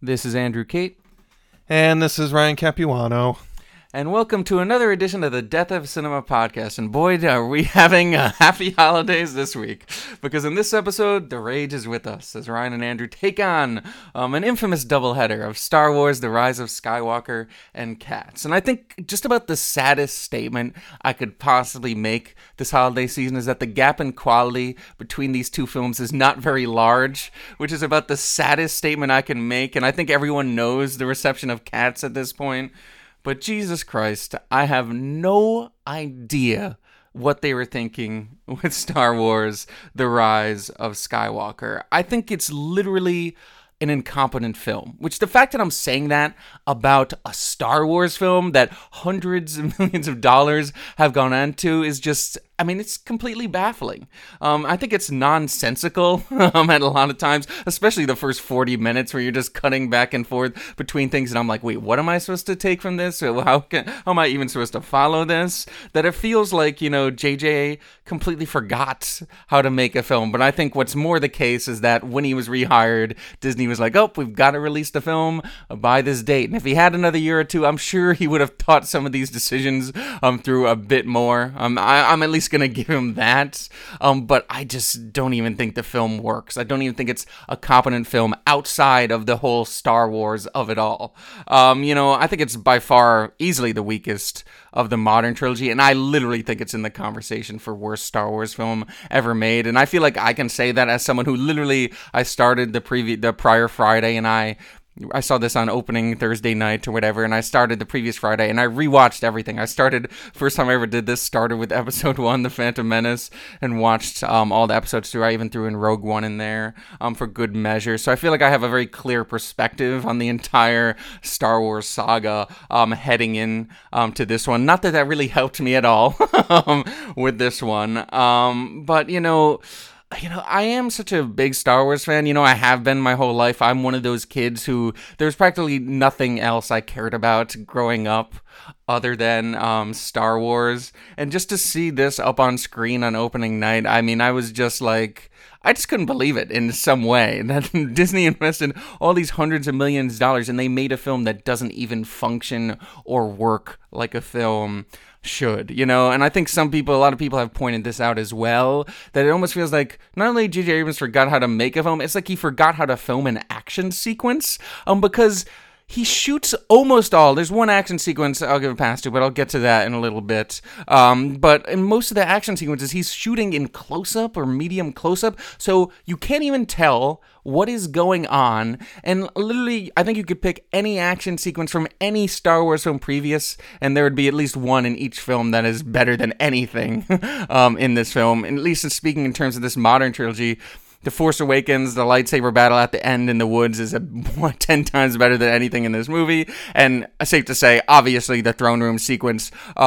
This is Andrew Cate. And this is Ryan Capuano. And welcome to another edition of the Death of Cinema podcast. And boy, are we having happy holidays this week. Because in this episode, the rage is with us as Ryan and Andrew take on an infamous doubleheader of Star Wars, The Rise of Skywalker, and Cats. And I think just about the saddest statement I could possibly make this holiday season is that the gap in quality between these two films is not very large, which is about the saddest statement I can make. And I think everyone knows the reception of Cats at this point. But Jesus Christ, I have no idea what they were thinking with Star Wars, The Rise of Skywalker. I think it's literally an incompetent film, which the fact that I'm saying that about a Star Wars film that hundreds of millions of dollars have gone into is just, it's completely baffling. I think it's nonsensical at a lot of times, especially the first 40 minutes where you're just cutting back and forth between things. And I'm like, wait, what am I supposed to take from this? How am I even supposed to follow this? That it feels like, JJ completely forgot how to make a film. But I think what's more the case is that when he was rehired, Disney was like, oh, we've got to release the film by this date. And if he had another year or two, I'm sure he would have thought some of these decisions through a bit more. I'm at least going to give him that, but I just don't even think the film works. I don't even think it's a competent film outside of the whole Star Wars of it all. I think it's by far easily the weakest of the modern trilogy, and I literally think it's in the conversation for worst Star Wars film ever made, and I feel like I can say that as someone who literally, I started the prior Friday, and I saw this on opening Thursday night or whatever, and I started the previous Friday, and I rewatched everything. First time I ever did this, started with episode 1, The Phantom Menace, and watched all the episodes through. I even threw in Rogue One in there for good measure. So I feel like I have a very clear perspective on the entire Star Wars saga heading in to this one. Not that really helped me at all with this one, but I am such a big Star Wars fan. I have been my whole life. I'm one of those kids who there's practically nothing else I cared about growing up other than Star Wars. And just to see this up on screen on opening night, I was just like, I just couldn't believe it in some way that Disney invested all these hundreds of millions of dollars and they made a film that doesn't even function or work like a film should, and I think a lot of people have pointed this out as well, that it almost feels like not only J.J. Abrams forgot how to make a film, it's like he forgot how to film an action sequence, because he shoots almost all. There's one action sequence I'll give a pass to, but I'll get to that in a little bit. But in most of the action sequences, he's shooting in close-up or medium close-up, so you can't even tell what is going on. And literally, I think you could pick any action sequence from any Star Wars film previous, and there would be at least one in each film that is better than anything in this film. And at least speaking in terms of this modern trilogy, The Force Awakens, the lightsaber battle at the end in the woods is 10 times better than anything in this movie. And safe to say, obviously, the throne room sequence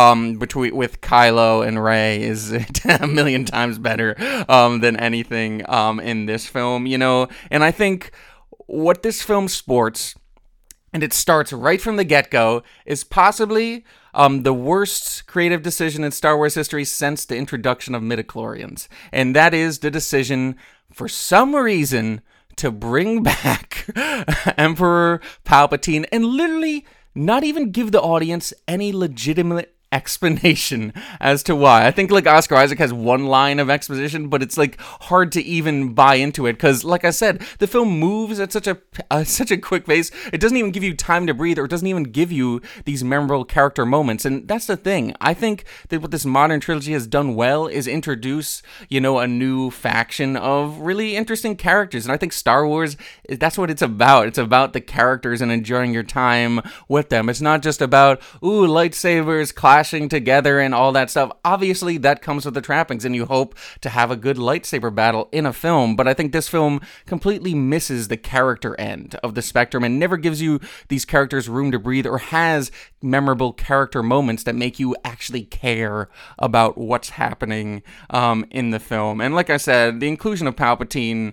with Kylo and Rey is a million times better than anything in this film, And I think what this film sports, and it starts right from the get-go, is possibly the worst creative decision in Star Wars history since the introduction of midichlorians. And that is the decision, for some reason, to bring back Emperor Palpatine and literally not even give the audience any legitimate explanation as to why. I think Oscar Isaac has one line of exposition, but it's hard to even buy into it because, like I said, the film moves at such a quick pace. It doesn't even give you time to breathe, or it doesn't even give you these memorable character moments. And that's the thing. I think that what this modern trilogy has done well is introduce, a new faction of really interesting characters. And I think Star Wars, that's what it's about. It's about the characters and enjoying your time with them. It's not just about lightsabers clashing together and all that stuff. Obviously, that comes with the trappings, and you hope to have a good lightsaber battle in a film, but I think this film completely misses the character end of the spectrum and never gives you these characters room to breathe or has memorable character moments that make you actually care about what's happening in the film. And like I said, the inclusion of Palpatine,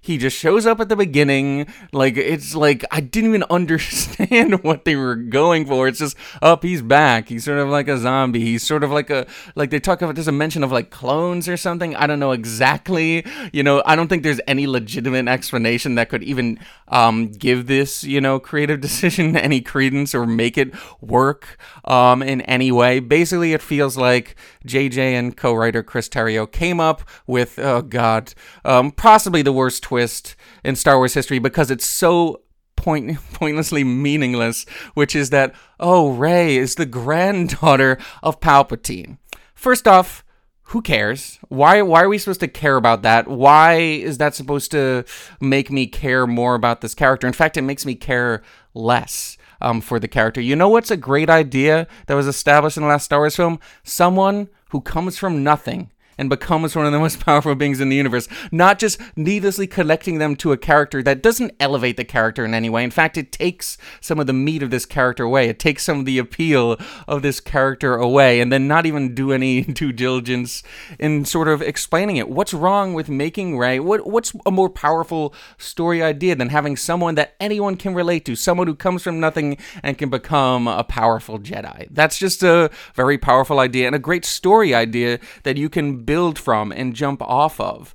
He just shows up at the beginning. Like, it's like, I didn't even understand what they were going for. It's just, he's back. He's sort of like a zombie. He's sort of like they talk about, there's a mention of like clones or something. I don't know exactly. I don't think there's any legitimate explanation that could even give this, creative decision any credence or make it work in any way. Basically, it feels like JJ and co-writer Chris Terrio came up with, possibly the worst twist in Star Wars history, because it's so pointlessly meaningless, which is that, Rey is the granddaughter of Palpatine. First off, who cares? Why are we supposed to care about that? Why is that supposed to make me care more about this character? In fact, it makes me care less for the character. You know what's a great idea that was established in the last Star Wars film? Someone who comes from nothing and becomes one of the most powerful beings in the universe, not just needlessly connecting them to a character that doesn't elevate the character in any way. In fact, it takes some of the meat of this character away. It takes some of the appeal of this character away, and then not even do any due diligence in sort of explaining it. What's wrong with making Rey? What's a more powerful story idea than having someone that anyone can relate to, someone who comes from nothing and can become a powerful Jedi? That's just a very powerful idea and a great story idea that you can build from and jump off of.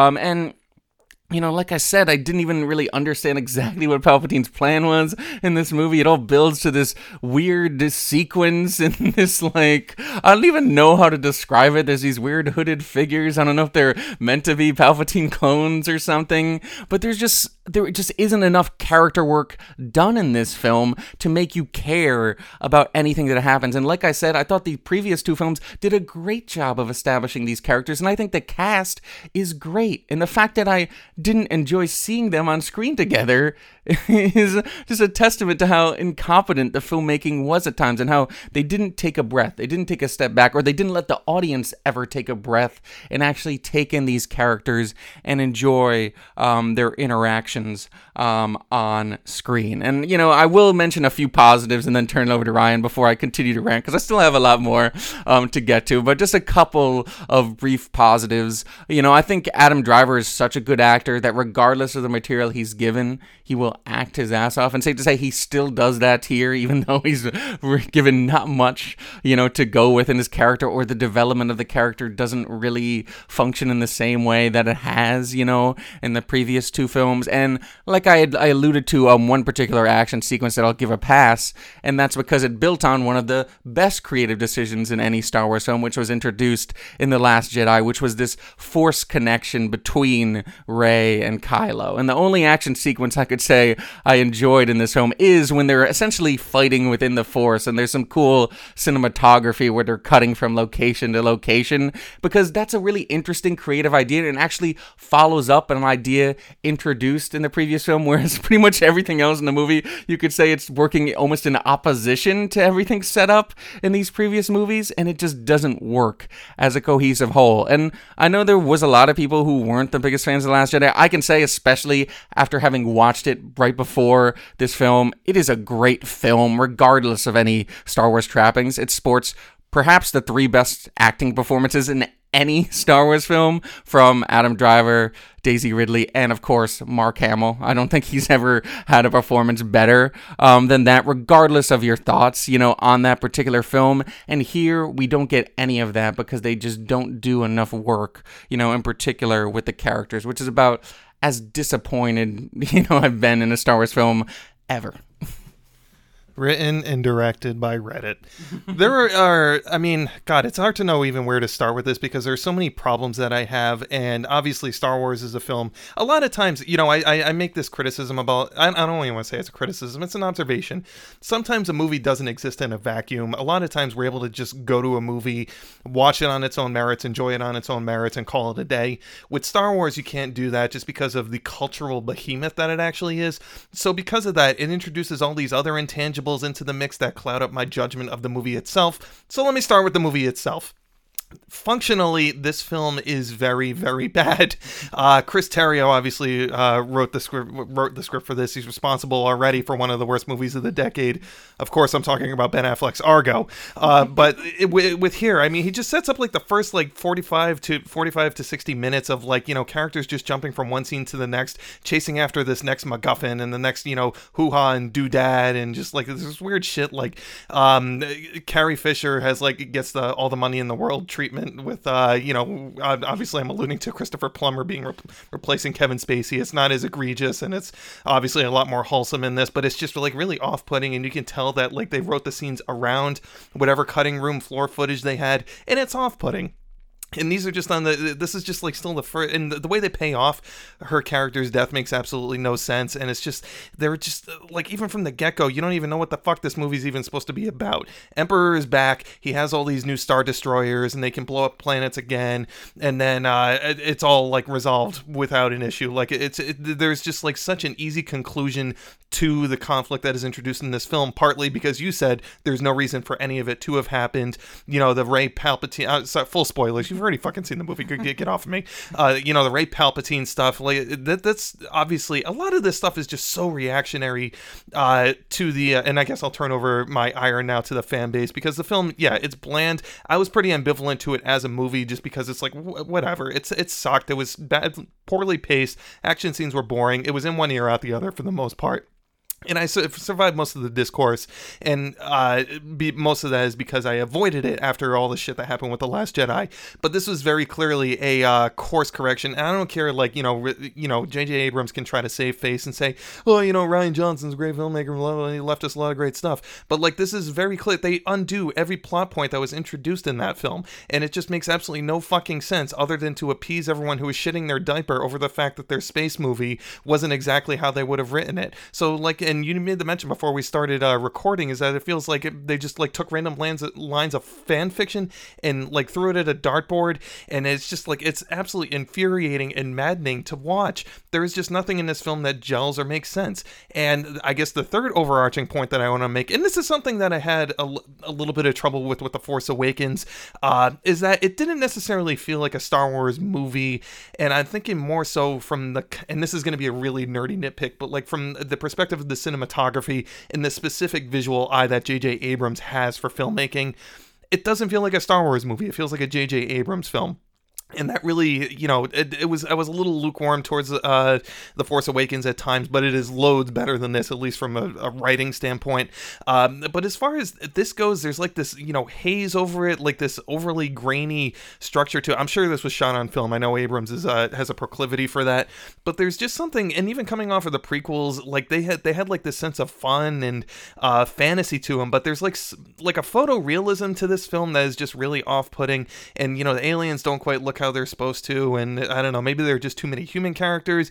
Like I said, I didn't even really understand exactly what Palpatine's plan was in this movie. It all builds to this weird sequence and this, I don't even know how to describe it. There's these weird hooded figures. I don't know if they're meant to be Palpatine clones or something, but there just isn't enough character work done in this film to make you care about anything that happens. And like I said, I thought the previous two films did a great job of establishing these characters, and I think the cast is great. And the fact that I didn't enjoy seeing them on screen together is just a testament to how incompetent the filmmaking was at times, and how they didn't take a breath, they didn't take a step back, or they didn't let the audience ever take a breath and actually take in these characters and enjoy their interactions on screen. And, I will mention a few positives and then turn it over to Ryan before I continue to rant, because I still have a lot more to get to, but just a couple of brief positives. I think Adam Driver is such a good actor that regardless of the material he's given, he will act his ass off, and safe to say he still does that here, even though he's given not much, to go with in his character, or the development of the character doesn't really function in the same way that it has, in the previous two films. And like I alluded to, one particular action sequence that I'll give a pass, and that's because it built on one of the best creative decisions in any Star Wars film, which was introduced in The Last Jedi, which was this Force connection between Rey and Kylo. And the only action sequence I could say I enjoyed in this film is when they're essentially fighting within the Force, and there's some cool cinematography where they're cutting from location to location, because that's a really interesting creative idea and actually follows up an idea introduced in the previous film, whereas pretty much everything else in the movie, you could say it's working almost in opposition to everything set up in these previous movies, and it just doesn't work as a cohesive whole. And I know there was a lot of people who weren't the biggest fans of The Last Jedi. I can say, especially after having watched it right before this film, it is a great film regardless of any Star Wars trappings. It sports perhaps the three best acting performances in any Star Wars film, from Adam Driver, Daisy Ridley, and of course Mark Hamill. I don't think he's ever had a performance better than that, regardless of your thoughts, on that particular film. And here we don't get any of that because they just don't do enough work, in particular with the characters, which is about as disappointed, I've been in a Star Wars film ever. Written and directed by Reddit. There are, God, it's hard to know even where to start with this, because there's so many problems that I have. And obviously Star Wars is a film. A lot of times, I make this criticism about, I don't even want to say it's a criticism, it's an observation. Sometimes a movie doesn't exist in a vacuum. A lot of times we're able to just go to a movie, watch it on its own merits, enjoy it on its own merits, and call it a day. With Star Wars, you can't do that just because of the cultural behemoth that it actually is. So because of that, it introduces all these other intangibles into the mix that cloud up my judgment of the movie itself. So let me start with the movie itself. Functionally, this film is very, very bad. Chris Terrio obviously wrote the script for this. He's responsible already for one of the worst movies of the decade. Of course, I'm talking about Ben Affleck's Argo. But with here, I mean, he just sets up like the first like 45 to 60 minutes of like, characters just jumping from one scene to the next, chasing after this next MacGuffin and the next, hoo-ha and doodad, and just like this weird shit. Like Carrie Fisher gets all the money in the world treatment with obviously I'm alluding to Christopher Plummer being replacing Kevin Spacey. It's not as egregious, and it's obviously a lot more wholesome in this, but it's just like really off-putting, and you can tell that like they wrote the scenes around whatever cutting room floor footage they had, and it's off-putting. And these are just this is just like still the first, and the way they pay off her character's death makes absolutely no sense. And it's just, they're just like, even from the get-go, you don't even know what the fuck this movie's even supposed to be about. Emperor is back. He has all these new Star Destroyers and they can blow up planets again. And then it's all like resolved without an issue. Like there's just like such an easy conclusion to the conflict that is introduced in this film, partly because you said there's no reason for any of it to have happened. The Rey Palpatine, full spoilers, you've already fucking seen the movie, get off of me. The Rey Palpatine stuff, like that's obviously, a lot of this stuff is just so reactionary to the, and I guess I'll turn over my ire now to the fan base, because the film, it's bland. I was pretty ambivalent to it as a movie, just because it's like, whatever, it sucked. It was bad, poorly paced, action scenes were boring, it was in one ear out the other for the most part. And I survived most of the discourse, and most of that is because I avoided it after all the shit that happened with The Last Jedi. But this was very clearly a course correction, and I don't care, like, J.J. Abrams can try to save face and say, well, Rian Johnson's a great filmmaker, he left us a lot of great stuff. But, like, this is very clear. They undo every plot point that was introduced in that film, and it just makes absolutely no fucking sense other than to appease everyone who was shitting their diaper over the fact that their space movie wasn't exactly how they would have written it. So, like, and you made the mention before we started recording, is that it feels like they just like took random lines of fan fiction and like threw it at a dartboard, and it's just like, it's absolutely infuriating and maddening to watch. There is just nothing in this film that gels or makes sense. And I guess the third overarching point that I want to make, and this is something that I had a little bit of trouble with The Force Awakens, is that it didn't necessarily feel like a Star Wars movie, and I'm thinking more so from and this is going to be a really nerdy nitpick, but like from the perspective of the cinematography and the specific visual eye that J.J. Abrams has for filmmaking. It doesn't feel like a Star Wars movie. It feels like a J.J. Abrams film. And that really, I was a little lukewarm towards The Force Awakens at times, but it is loads better than this, at least from a writing standpoint. But as far as this goes, there's like this, haze over it, like this overly grainy structure to it. I'm sure this was shot on film. I know Abrams has a proclivity for that, but there's just something, and even coming off of the prequels, like they had like this sense of fun and fantasy to them, but there's like a photorealism to this film that is just really off-putting, and the aliens don't quite look how they're supposed to, and I don't know, maybe there are just too many human characters.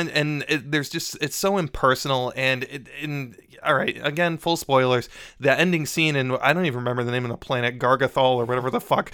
It's so impersonal, and all right, again, full spoilers. The ending scene, and I don't even remember the name of the planet, Gargathol or whatever the fuck,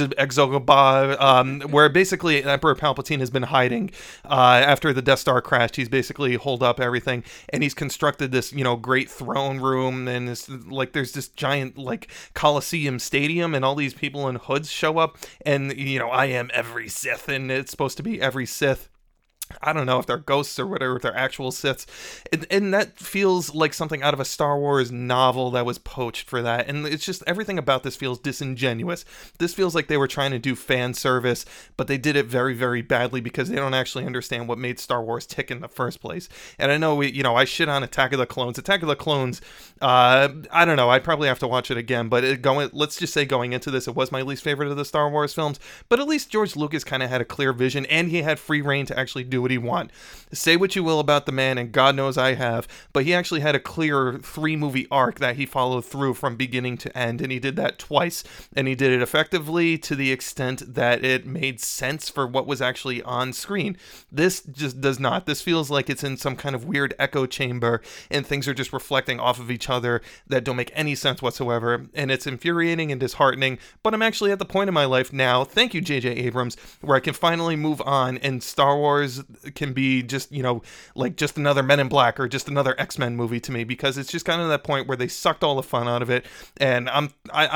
Exogobah, where basically Emperor Palpatine has been hiding after the Death Star crashed. He's basically holed up everything, and he's constructed this, great throne room, and it's like there's this giant like Coliseum stadium, and all these people in hoods show up, and I am every Sith, and it's supposed to be every Sith. I don't know if they're ghosts or whatever, if they're actual Siths. And that feels like something out of a Star Wars novel that was poached for that. And it's just, everything about this feels disingenuous. This feels like they were trying to do fan service, but they did it very, very badly because they don't actually understand what made Star Wars tick in the first place. And I know I shit on Attack of the Clones. Attack of the Clones, I don't know, I'd probably have to watch it again, but let's just say going into this, it was my least favorite of the Star Wars films, but at least George Lucas kind of had a clear vision, and he had free reign to actually do what he want. Say what you will about the man, and God knows I have, but he actually had a clear 3-movie arc that he followed through from beginning to end, and he did that twice, and he did it effectively to the extent that it made sense for what was actually on screen. This just does not. This feels like it's in some kind of weird echo chamber, and things are just reflecting off of each other that don't make any sense whatsoever, and it's infuriating and disheartening. But I'm actually at the point in my life now, thank you J.J. Abrams, where I can finally move on, and Star Wars can be just, like just another Men in Black or just another X-Men movie to me, because it's just kind of that point where they sucked all the fun out of it, and I'm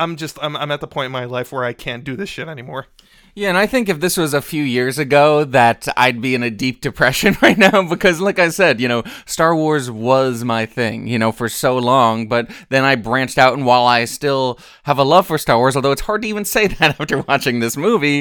at the point in my life where I can't do this shit anymore. Yeah, and I think if this was a few years ago, that I'd be in a deep depression right now, because like I said, Star Wars was my thing, for so long, but then I branched out, and while I still have a love for Star Wars, although it's hard to even say that after watching this movie,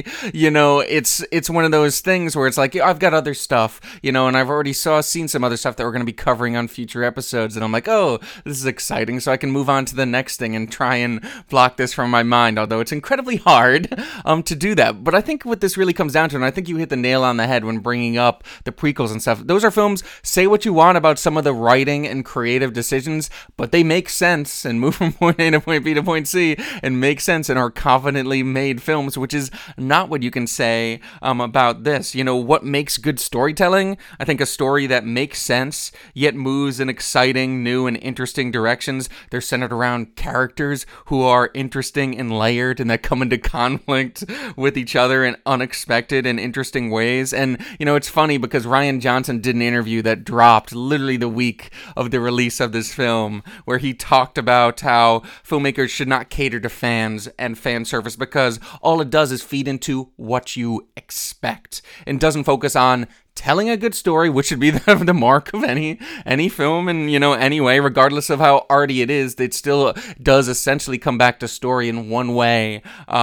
it's one of those things where it's like, I've got other stuff, and I've already seen some other stuff that we're going to be covering on future episodes, and I'm like, oh, this is exciting, so I can move on to the next thing and try and block this from my mind, although it's incredibly hard to do that. But I think what this really comes down to, and I think you hit the nail on the head when bringing up the prequels and stuff, those are films, say what you want about some of the writing and creative decisions, but they make sense and move from point A to point B to point C and make sense and are confidently made films, which is not what you can say about this. What makes good storytelling? I think a story that makes sense, yet moves in exciting, new, and interesting directions. They're centered around characters who are interesting and layered and that come into conflict with each other in unexpected and interesting ways. And, it's funny because Rian Johnson did an interview that dropped literally the week of the release of this film, where he talked about how filmmakers should not cater to fans and fan service, because all it does is feed into what you expect and doesn't focus on telling a good story, which should be the mark of any film in, any way, regardless of how arty it is. It still does essentially come back to story in one way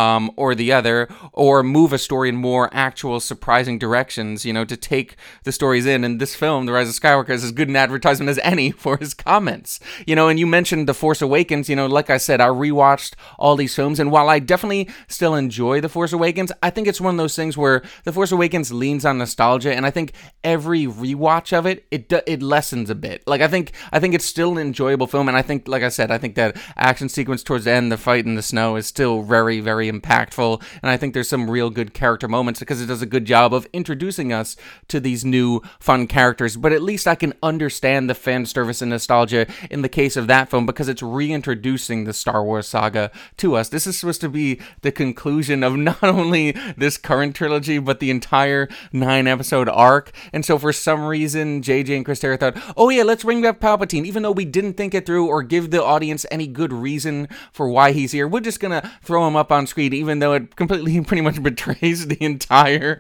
or the other, or move a story in more actual surprising directions, to take the stories in. And this film, The Rise of Skywalker, is as good an advertisement as any for his comments. And you mentioned The Force Awakens, like I said, I rewatched all these films, and while I definitely still enjoy The Force Awakens, I think it's one of those things where The Force Awakens leans on nostalgia, and I think every rewatch of it lessens a bit. Like I think it's still an enjoyable film, and I think, like I said, I think that action sequence towards the end, the fight in the snow, is still very, very impactful, and I think there's some real good character moments because it does a good job of introducing us to these new fun characters. But at least I can understand the fan service and nostalgia in the case of that film, because it's reintroducing the Star Wars saga to us. This is supposed to be the conclusion of not only this current trilogy, but the entire 9-episode arc. And so for some reason, JJ and Chris Terrio thought, oh yeah, let's bring back Palpatine, even though we didn't think it through or give the audience any good reason for why he's here. We're just gonna throw him up on screen, even though it completely pretty much betrays the entire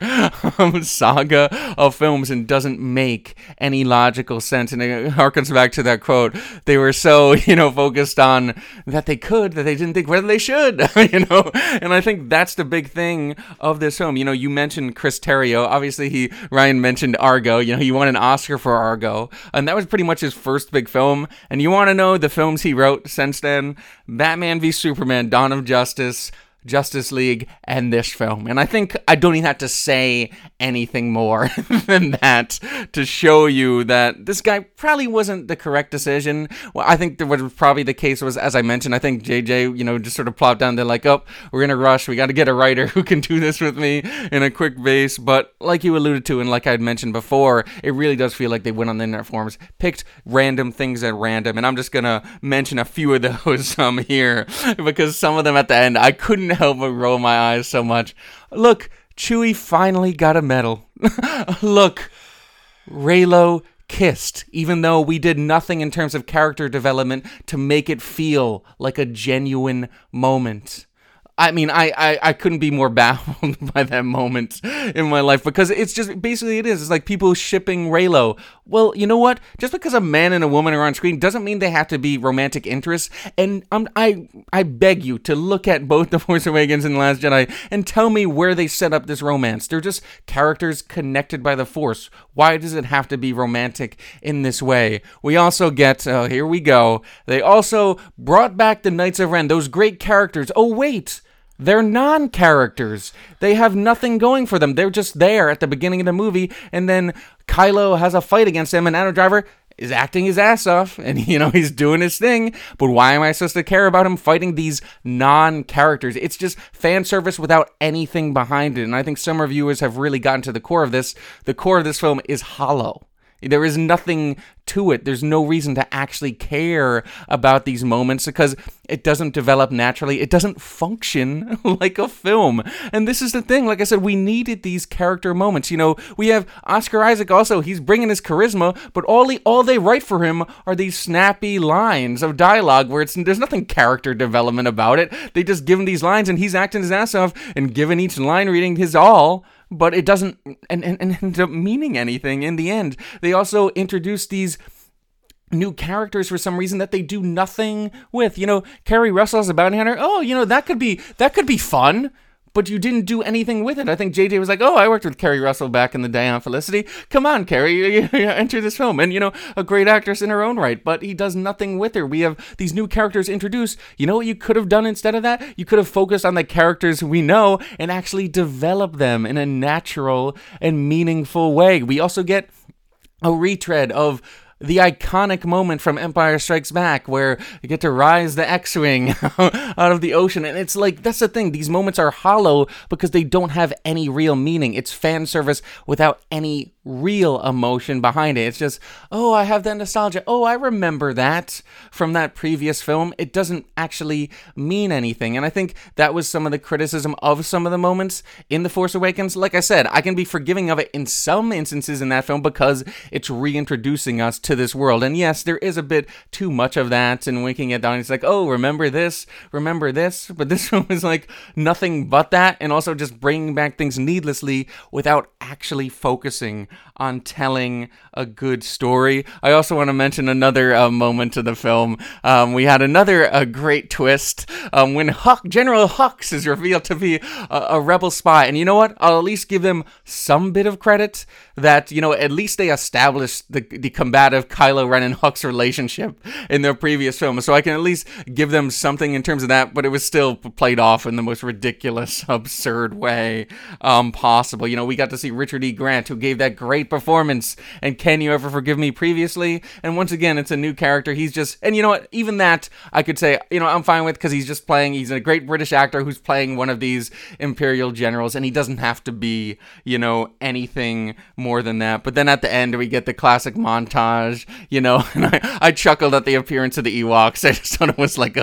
saga of films and doesn't make any logical sense. And it harkens back to that quote, they were so, focused on that they didn't think whether they should, and I think that's the big thing of this film. You mentioned Chris Terrio. Obviously, Ryan mentioned Argo. He won an Oscar for Argo, and that was pretty much his first big film. And you want to know the films he wrote since then? Batman v Superman, Dawn of Justice, Justice League, and this film. And I think I don't even have to say anything more than that to show you that this guy probably wasn't the correct decision. Well, I think what was probably the case was, as I mentioned, I think JJ, just sort of plopped down there like, oh, we're in a rush. We got to get a writer who can do this with me in a quick base. But like you alluded to, and like I'd mentioned before, it really does feel like they went on the internet forums, picked random things at random. And I'm just going to mention a few of those here, because some of them at the end, I couldn't help but roll my eyes so much. Look, Chewie finally got a medal. Look, Reylo kissed, even though we did nothing in terms of character development to make it feel like a genuine moment. I mean, I couldn't be more baffled by that moment in my life, because it's just, basically it is. It's like people shipping Reylo. Well, you know what? Just because a man and a woman are on screen doesn't mean they have to be romantic interests. And I beg you to look at both The Force Awakens and The Last Jedi and tell me where they set up this romance. They're just characters connected by the Force. Why does it have to be romantic in this way? We also get, here we go, they also brought back the Knights of Ren, those great characters. Oh, wait. They're non-characters. They have nothing going for them. They're just there at the beginning of the movie, and then Kylo has a fight against them, and Adam Driver is acting his ass off, and, he's doing his thing, but why am I supposed to care about him fighting these non-characters? It's just fan service without anything behind it, and I think some reviewers have really gotten to the core of this. The core of this film is hollow. There is nothing to it. There's no reason to actually care about these moments because it doesn't develop naturally. It doesn't function like a film. And this is the thing. Like I said, we needed these character moments. We have Oscar Isaac also. He's bringing his charisma, but all they write for him are these snappy lines of dialogue where there's nothing character development about it. They just give him these lines and he's acting his ass off and giving each line reading his all. But it doesn't and end up meaning anything in the end. They also introduce these new characters for some reason that they do nothing with. Kerry Russell as a bounty hunter. Oh, that could be fun. But you didn't do anything with it. I think JJ was like, I worked with Kerry Russell back in the day on Felicity. Come on, Kerry, enter this film. And, a great actress in her own right, but he does nothing with her. We have these new characters introduced. You know what you could have done instead of that? You could have focused on the characters we know and actually develop them in a natural and meaningful way. We also get a retread of the iconic moment from Empire Strikes Back where you get to rise the X-Wing out of the ocean. And it's like, that's the thing. These moments are hollow because they don't have any real meaning. It's fan service without any real emotion behind it. It's just, I have that nostalgia. I remember that from that previous film. It doesn't actually mean anything. And I think that was some of the criticism of some of the moments in The Force Awakens. Like I said, I can be forgiving of it in some instances in that film because it's reintroducing us to this world. And yes, there is a bit too much of that and winking at Donnie. It's like, remember this. But this film is like nothing but that, and also just bringing back things needlessly without actually focusing on telling a good story. I also want to mention another moment of the film. We had another great twist when General Hux is revealed to be a rebel spy. And you know what? I'll at least give them some bit of credit that, at least they established the combative Kylo Ren and Hux relationship in their previous film. So I can at least give them something in terms of that, but it was still played off in the most ridiculous, absurd way possible. We got to see Richard E. Grant, who gave that great performance and Can You Ever Forgive Me previously. And once again, it's a new character. He's just, and you know what, even that I could say, I'm fine with, because he's a great British actor who's playing one of these Imperial generals, and he doesn't have to be, anything more than that. But then at the end, we get the classic montage, and I chuckled at the appearance of the Ewoks. I just thought it was like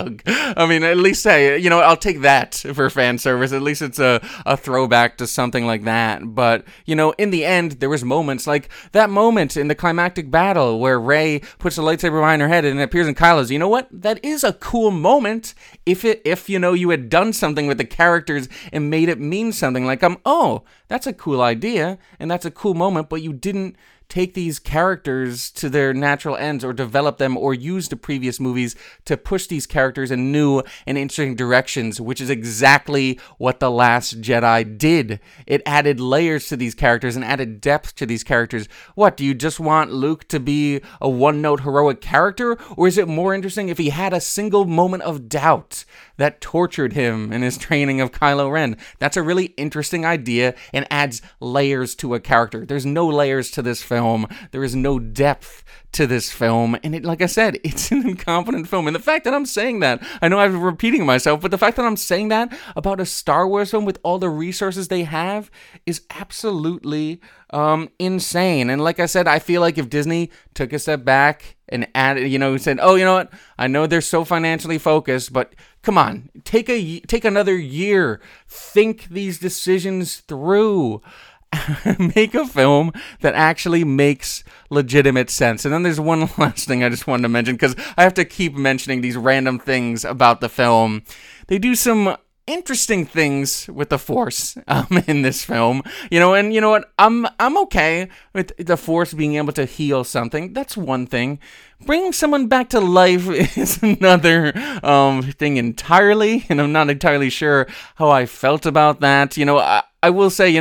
at least say, I'll take that for fan service. At least it's a throwback to something like that. But, in the end, there was moments like that moment in the climactic battle where Rey puts the lightsaber behind her head and it appears in Kylo's. You know what? That is a cool moment if you had done something with the characters and made it mean something like, that's a cool idea and that's a cool moment, but you didn't take these characters to their natural ends or develop them or use the previous movies to push these characters in new and interesting directions, which is exactly what The Last Jedi did. It added layers to these characters and added depth to these characters. What, do you just want Luke to be a one-note heroic character? Or is it more interesting if he had a single moment of doubt that tortured him in his training of Kylo Ren? That's a really interesting idea and adds layers to a character. There's no layers to this film. There is no depth to this film, and like I said, it's an incompetent film. And the fact that I'm saying that, I know I'm repeating myself, but the fact that I'm saying that about a Star Wars film with all the resources they have is absolutely insane. And like I said, I feel like if Disney took a step back and added, said, what? I know they're so financially focused, but come on, take another year, think these decisions through. Make a film that actually makes legitimate sense. And then there's one last thing I just wanted to mention, because I have to keep mentioning these random things about the film. They do some interesting things with the Force in this film, and you know what, I'm okay with the Force being able to heal something. That's one thing. Bringing someone back to life is another thing entirely, and I'm not entirely sure how I felt about that. I will say,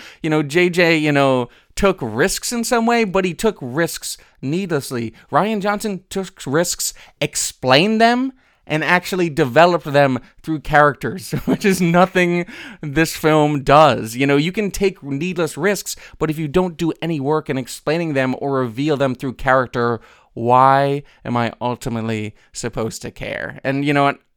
JJ, took risks in some way, but he took risks needlessly. Rian Johnson took risks, explained them, and actually developed them through characters, which is nothing this film does. You can take needless risks, but if you don't do any work in explaining them or reveal them through character, why am I ultimately supposed to care? And you know what?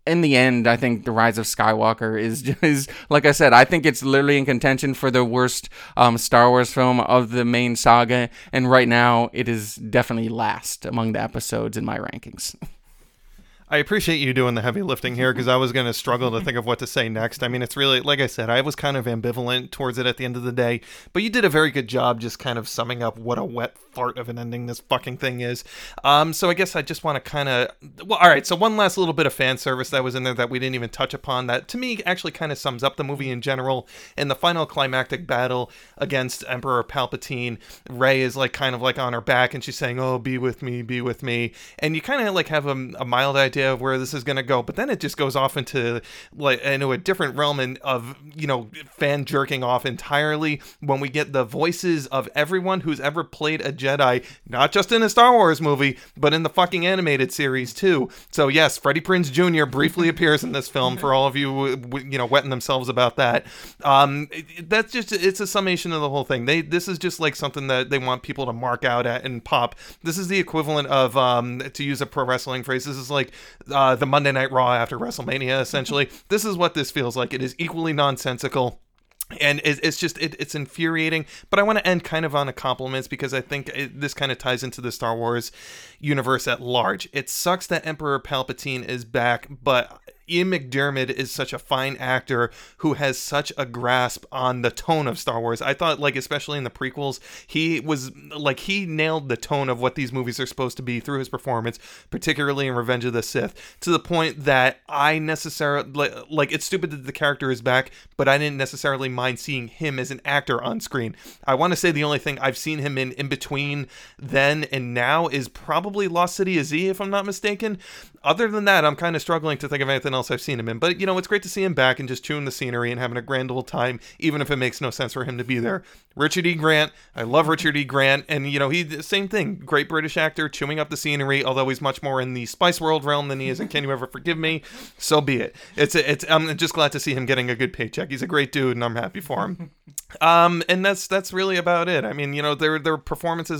in the end, I think The Rise of Skywalker is like I said, I think it's literally in contention for the worst Star Wars film of the main saga, and right now it is definitely last among the episodes in my rankings. I appreciate you doing the heavy lifting here, because I was going to struggle to think of what to say next. I mean, it's really, like I said, I was kind of ambivalent towards it at the end of the day, but you did a very good job just kind of summing up what a wet fart of an ending this fucking thing is. So I guess I just want to kind of, well, all right, so one last little bit of fan service that was in there that we didn't even touch upon that to me actually kind of sums up the movie in general. In the final climactic battle against Emperor Palpatine, Rey is like kind of like on her back and she's saying, oh, be with me. And you kind of like have a mild idea of where this is going to go, but then it just goes off into a different realm of, you know, fan jerking off entirely when we get the voices of everyone who's ever played a Jedi, not just in a Star Wars movie, but in the fucking animated series too. So yes, Freddie Prinze Jr. briefly appears in this film for all of you, you know, wetting themselves about that. That's just, it's a summation of the whole thing. This is just like something that they want people to mark out at and pop. This is the equivalent of, to use a pro wrestling phrase, this is like the Monday Night Raw after WrestleMania, essentially. This is what this feels like. It is equally nonsensical. And it's infuriating, but I want to end kind of on a compliment, because I think this kind of ties into the Star Wars universe at large. It sucks that Emperor Palpatine is back, but Ian McDiarmid is such a fine actor who has such a grasp on the tone of Star Wars. I thought, like, especially in the prequels, he nailed the tone of what these movies are supposed to be through his performance, particularly in Revenge of the Sith, to the point that I necessarily, like, it's stupid that the character is back, but I didn't necessarily mind seeing him as an actor on screen. I want to say the only thing I've seen him in between then and now is probably Lost City of Z, if I'm not mistaken. Other than that, I'm kind of struggling to think of anything else I've seen him in. But, you know, it's great to see him back and just chewing the scenery and having a grand old time, even if it makes no sense for him to be there. Richard E. Grant, I love Richard E. Grant, and, you know, same thing, great British actor, chewing up the scenery, although he's much more in the Spice World realm than he is in Can You Ever Forgive Me? So be it. I'm just glad to see him getting a good paycheck. He's a great dude, and I'm happy for him. And that's really about it. I mean, you know, there are performances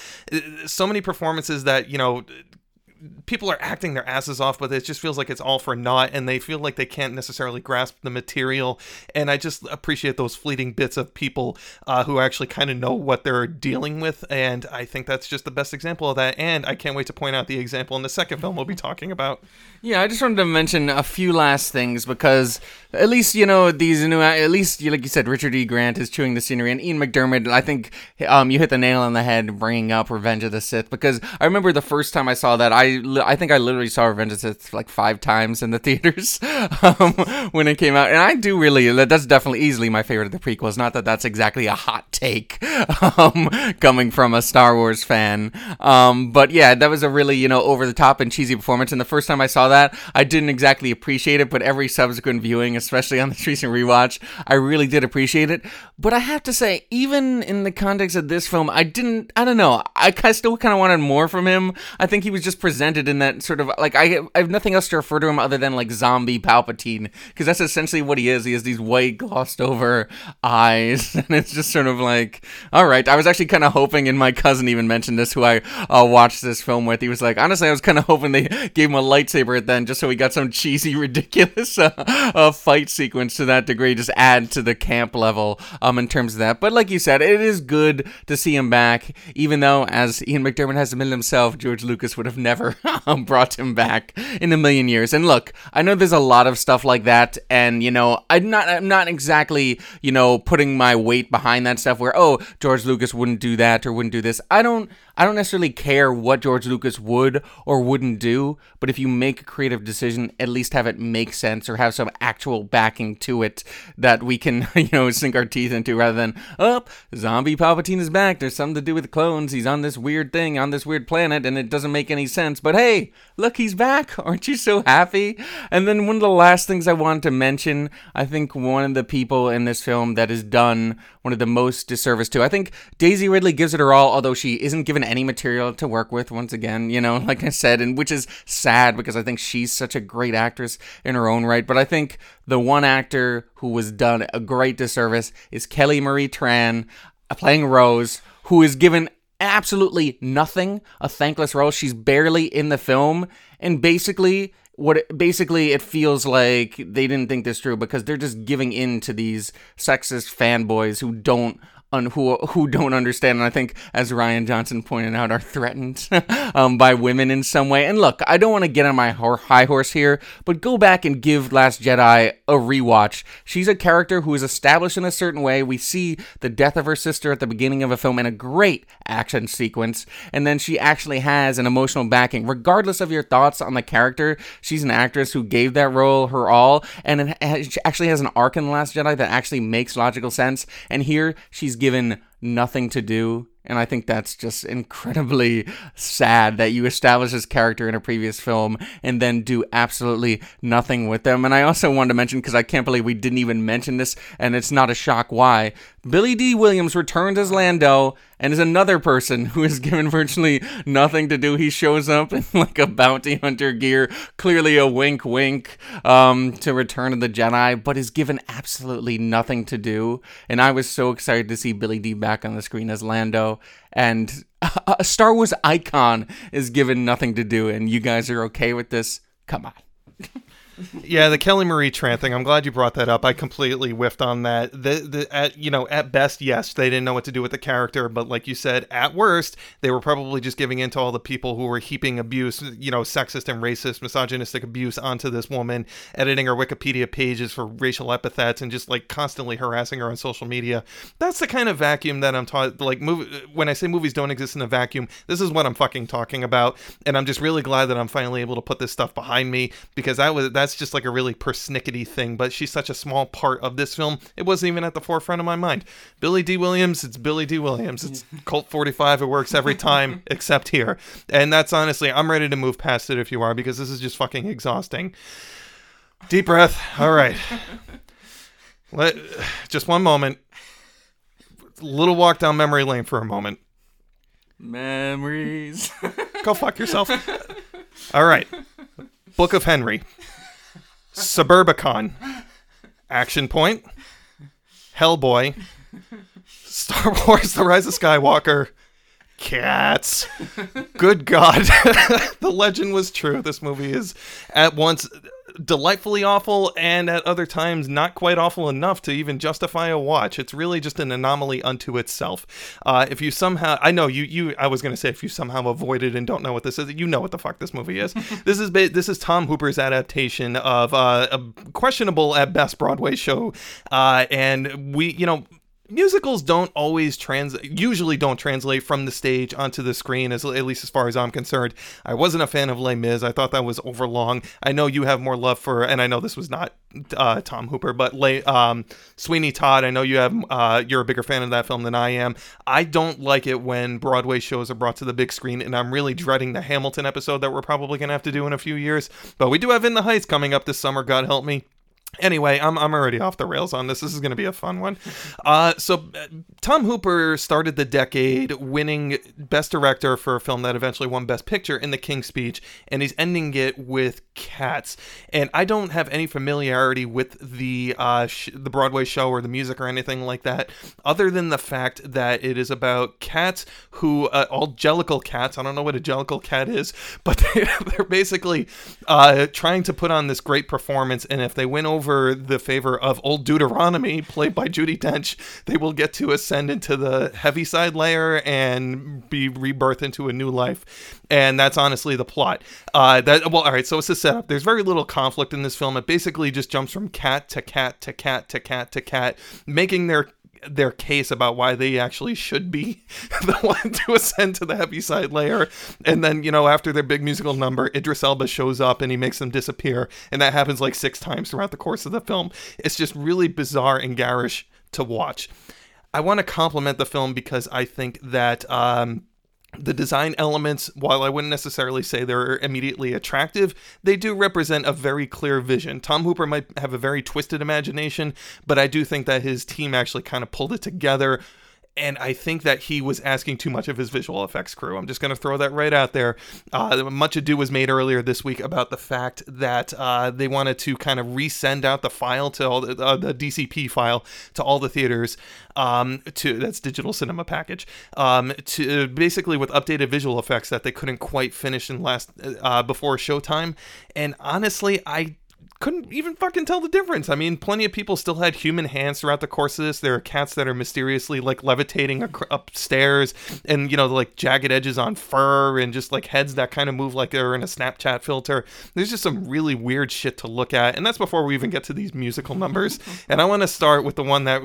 so many performances that, you know, people are acting their asses off, but it just feels like it's all for naught, and they feel like they can't necessarily grasp the material. And I just appreciate those fleeting bits of people who actually kind of know what they're dealing with, and I think that's just the best example of that. And I can't wait to point out the example in the second film we'll be talking about. Yeah, I just wanted to mention a few last things, because at least, you know, these new, at least, like you said, Richard E. Grant is chewing the scenery, and Ian McDiarmid, I think you hit the nail on the head bringing up Revenge of the Sith, because I remember the first time I saw that, I think I literally saw Revenge of the Sith like 5 times in the theaters when it came out, and I do really, that's definitely easily my favorite of the prequels. Not that that's exactly a hot take coming from a Star Wars fan, but yeah, that was a really, you know, over the top and cheesy performance, and the first time I saw that, I didn't exactly appreciate it, but every subsequent viewing, especially on this recent rewatch, I really did appreciate it. But I have to say, even in the context of this film, I don't know, I still kind of wanted more from him. I think he was just presented in that sort of, like, I have nothing else to refer to him other than, like, zombie Palpatine, because that's essentially what he is. He has these white, glossed over eyes, and it's just sort of like, all right. I was actually kind of hoping, and my cousin even mentioned this, who I watched this film with, he was like, honestly, I was kind of hoping they gave him a lightsaber at the end, just so we got some cheesy, ridiculous fight sequence to that degree, just add to the camp level in terms of that. But like you said, it is good to see him back, even though, as Ian McDiarmid has admitted himself, George Lucas would have never brought him back in a million years. And look, I know there's a lot of stuff like that, and, you know, I'm not exactly, you know, putting my weight behind that stuff where, oh, George Lucas wouldn't do that or wouldn't do this. I don't necessarily care what George Lucas would or wouldn't do, but if you make a creative decision, at least have it make sense or have some actual backing to it that we can, you know, sink our teeth into, rather than, oh, zombie Palpatine is back, there's something to do with the clones, he's on this weird thing, on this weird planet, and it doesn't make any sense, but hey, look, he's back, aren't you so happy? And then one of the last things I wanted to mention, I think one of the people in this film that has done one of the most disservice to, I think Daisy Ridley gives it her all, although she isn't given any material to work with, once again, you know, like I said, and which is sad, because I think she's such a great actress in her own right. But I think the one actor who was done a great disservice is Kelly Marie Tran, playing Rose, who is given absolutely nothing, a thankless role. She's barely in the film, and basically basically it feels like they didn't think this through because they're just giving in to these sexist fanboys who don't who don't understand, and I think, as Ryan Johnson pointed out, are threatened by women in some way. And look, I don't want to get on my high horse here, but go back and give Last Jedi a rewatch. She's a character who is established in a certain way. We see the death of her sister at the beginning of a film in a great action sequence, and then she actually has an emotional backing. Regardless of your thoughts on the character, she's an actress who gave that role her all, and she actually has an arc in The Last Jedi that actually makes logical sense. And here, she's given nothing to do, and I think that's just incredibly sad that you establish this character in a previous film and then do absolutely nothing with them. And I also wanted to mention, because I can't believe we didn't even mention this, and it's not a shock why, Billy Dee Williams returns as Lando and is another person who is given virtually nothing to do. He shows up in like a bounty hunter gear, clearly a wink to Return of the Jedi, but is given absolutely nothing to do. And I was so excited to see Billy Dee back on the screen as Lando, and a Star Wars icon is given nothing to do, and you guys are okay with this? Come on. Yeah, the Kelly Marie Tran thing. I'm glad you brought that up. I completely whiffed on that. At best, yes, they didn't know what to do with the character, but like you said, at worst, they were probably just giving in to all the people who were heaping abuse, sexist and racist, misogynistic abuse onto this woman, editing her Wikipedia pages for racial epithets, and just like constantly harassing her on social media. That's the kind of vacuum that I'm taught. Like, when I say movies don't exist in a vacuum, this is what I'm fucking talking about, and I'm just really glad that I'm finally able to put this stuff behind me, because that's just like a really persnickety thing, but she's such a small part of this film, it wasn't even at the forefront of my mind. Billy Dee Williams, it's Billy Dee Williams. It's Colt 45, it works every time, except here. And that's honestly, I'm ready to move past it if you are, because this is just fucking exhausting. Deep breath. All right. Just one moment. Little walk down memory lane for a moment. Memories. Go fuck yourself. All right. Book of Henry. Suburbicon, Action Point, Hellboy, Star Wars The Rise of Skywalker, Cats. Good God. The legend was true. This movie is at once delightfully awful and at other times not quite awful enough to even justify a watch. It's really just an anomaly unto itself. If you somehow, I know I was going to say if you somehow avoided and don't know what this is, you know what the fuck this movie is. This is Tom Hooper's adaptation of a questionable at best Broadway show. And musicals usually don't translate from the stage onto the screen, at least as far as I'm concerned. I wasn't a fan of Les Mis. I thought that was overlong. I know you have more love for, and I know this was not Tom Hooper, but Sweeney Todd. I know you're a bigger fan of that film than I am. I don't like it when Broadway shows are brought to the big screen, and I'm really dreading the Hamilton episode that we're probably going to have to do in a few years. But we do have In the Heights coming up this summer, God help me. Anyway, I'm already off the rails on this. This is going to be a fun one. So Tom Hooper started the decade winning Best Director for a film that eventually won Best Picture in The King's Speech, and he's ending it with Cats. And I don't have any familiarity with the Broadway show or the music or anything like that, other than the fact that it is about cats who, all jellicle cats, I don't know what a jellicle cat is, but they're basically trying to put on this great performance, and if they win over the favor of Old Deuteronomy, played by Judi Dench, they will get to ascend into the Heaviside layer and be rebirthed into a new life. And that's honestly the plot. All right, so it's a setup. There's very little conflict in this film. It basically just jumps from cat to cat to cat to cat to cat, making their case about why they actually should be the one to ascend to the Heaviside layer. And then, after their big musical number, Idris Elba shows up and he makes them disappear. And that happens like 6 times throughout the course of the film. It's just really bizarre and garish to watch. I want to compliment the film because I think that the design elements, while I wouldn't necessarily say they're immediately attractive, they do represent a very clear vision. Tom Hooper might have a very twisted imagination, but I do think that his team actually kind of pulled it together And I think that he was asking too much of his visual effects crew. I'm just going to throw that right out there. Much ado was made earlier this week about the fact that they wanted to kind of resend out the file to all the DCP file to all the theaters. That's digital cinema package. To basically with updated visual effects that they couldn't quite finish in before showtime. And honestly, I couldn't even fucking tell the difference. I mean, plenty of people still had human hands throughout the course of this. There are cats that are mysteriously like levitating upstairs, and like jagged edges on fur, and just like heads that kind of move like they're in a Snapchat filter. There's just some really weird shit to look at, and that's before we even get to these musical numbers. And I want to start with the one that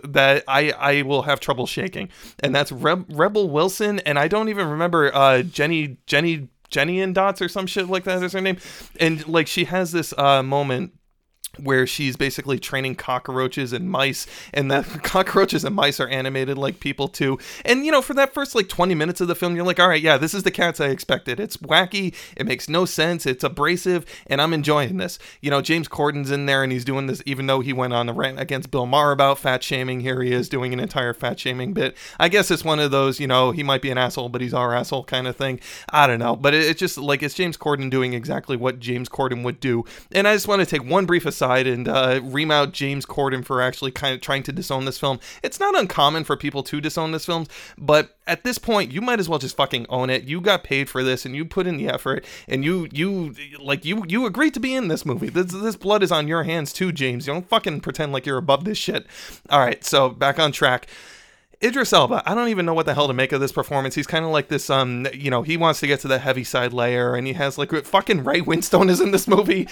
I will have trouble shaking, and that's Rebel Wilson. And I don't even remember Jenny and Dots or some shit like that is her name. And like she has this moment where she's basically training cockroaches and mice, and the cockroaches and mice are animated like people too. And for that first like 20 minutes of the film, you're like, all right, yeah, this is the Cats I expected. It's wacky, it makes no sense, it's abrasive, and I'm enjoying this. James Corden's in there, and he's doing this even though he went on a rant against Bill Maher about fat shaming. Here he is doing an entire fat shaming bit. I guess it's one of those, he might be an asshole, but he's our asshole kind of thing. I don't know, but it's just like, it's James Corden doing exactly what James Corden would do. And I just want to take one brief aside and ream out James Corden for actually kind of trying to disown this film. It's not uncommon for people to disown this film, but at this point, you might as well just fucking own it. You got paid for this, and you put in the effort, and you agreed to be in this movie. This blood is on your hands too, James. You don't fucking pretend like you're above this shit. All right, so back on track. Idris Elba, I don't even know what the hell to make of this performance. He's kind of like this, he wants to get to the heavy side layer, and he has like, fucking Ray Winstone is in this movie.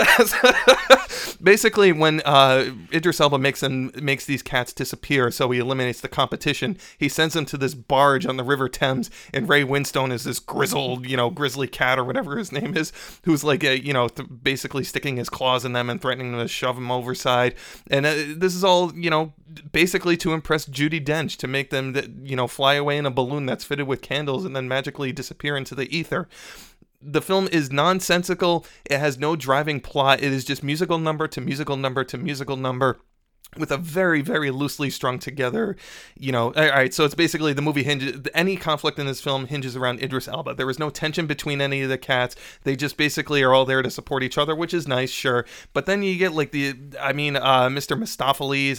Basically, when Idris Elba makes these cats disappear, so he eliminates the competition, he sends them to this barge on the River Thames, and Ray Winstone is this grizzled, grizzly cat or whatever his name is, who's like, basically sticking his claws in them and threatening to shove them overside. And this is all, basically to impress Judi Dench, to make them, fly away in a balloon that's fitted with candles and then magically disappear into the ether. The film is nonsensical. It has no driving plot. It is just musical number to musical number to musical number, with a very, very loosely strung together, all right, so it's basically the movie any conflict in this film hinges around Idris Elba. There was no tension between any of the cats. They just basically are all there to support each other, which is nice, sure. But then you get like Mr. Mistopheles.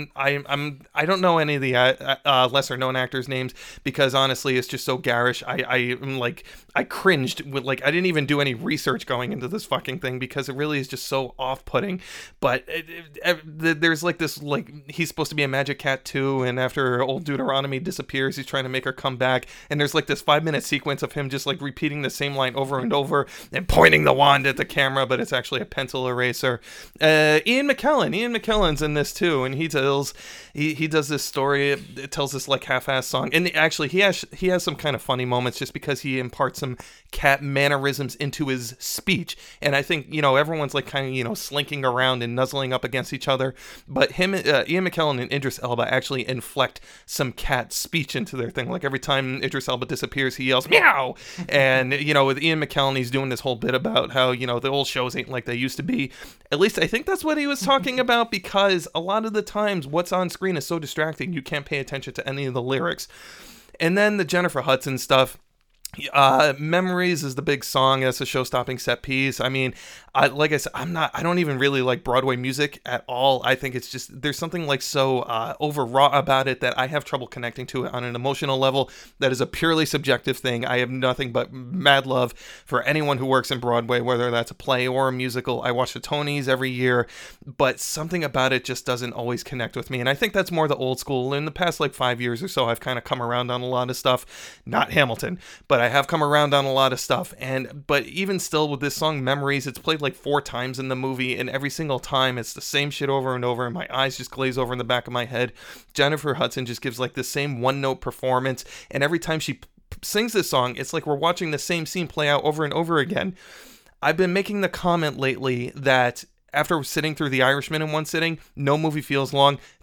I don't know any of the lesser known actors' names, because honestly, it's just so garish. I cringed with, I didn't even do any research going into this fucking thing, because it really is just so off-putting. But there's this, he's supposed to be a magic cat too, and after old Deuteronomy disappears, he's trying to make her come back, and there's this 5-minute sequence of him just repeating the same line over and over and pointing the wand at the camera, but it's actually a pencil eraser. Ian McKellen's in this too, and he does this story. It tells this half-ass song, and actually he has some kind of funny moments, just because he imparts some cat mannerisms into his speech. And I think everyone's slinking around and nuzzling up against each other, but Ian McKellen and Idris Elba actually inflect some cat speech into their thing. Every time Idris Elba disappears, he yells meow. And with Ian McKellen, he's doing this whole bit about how the old shows ain't like they used to be. At least I think that's what he was talking about, because a lot of the times what's on screen is so distracting you can't pay attention to any of the lyrics. And then the Jennifer Hudson stuff. Memories is the big song. That's a show-stopping set piece. I mean, like I said, I don't even really like Broadway music at all. I think it's just, there's something so overwrought about it that I have trouble connecting to it on an emotional level. That is a purely subjective thing. I have nothing but mad love for anyone who works in Broadway, whether that's a play or a musical. I watch the Tonys every year, but something about it just doesn't always connect with me. And I think that's more the old school. In the past 5 years or so, I've kind of come around on a lot of stuff. Not Hamilton, but I have come around on a lot of stuff. But even still, with this song Memories, it's played 4 times in the movie, and every single time it's the same shit over and over, and my eyes just glaze over in the back of my head. Jennifer Hudson just gives the same one-note performance, and every time she sings this song, it's like we're watching the same scene play out over and over again. I've been making the comment lately that after sitting through The Irishman in one sitting, no movie feels long.